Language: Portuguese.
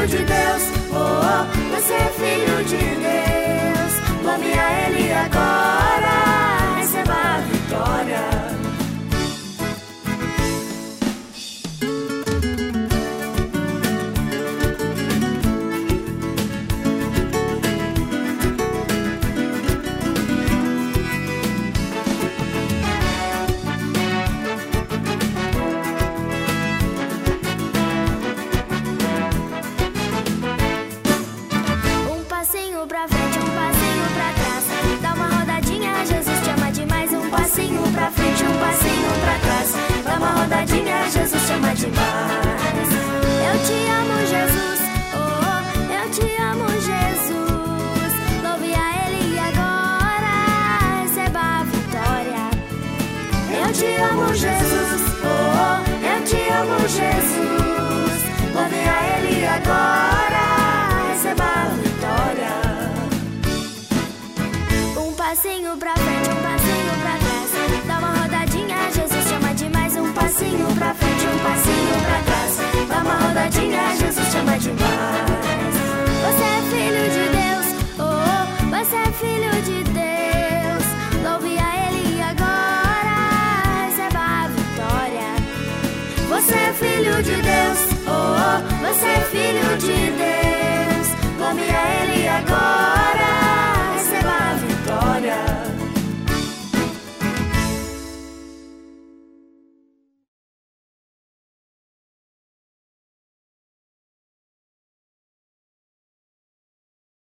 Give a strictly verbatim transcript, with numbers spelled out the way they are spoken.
filho de Deus, oh, oh, você é filho de Deus. Louve a Ele agora, receba a vitória. Pra frente, um passinho pra trás, dá uma rodadinha, Jesus te ama demais. Um passinho pra frente, um passinho pra trás, dá uma rodadinha, Jesus te ama demais. Eu te amo, Jesus, oh, oh, eu te amo, Jesus. Louve a Ele agora, receba a vitória. Eu te amo, Jesus, oh, oh, eu te amo, Jesus. Louve a Ele agora, receba a vitória. Um passinho pra frente, um passinho pra trás, dá uma rodadinha, Jesus te ama demais. Um passinho pra frente, um passinho pra trás, dá uma rodadinha, Jesus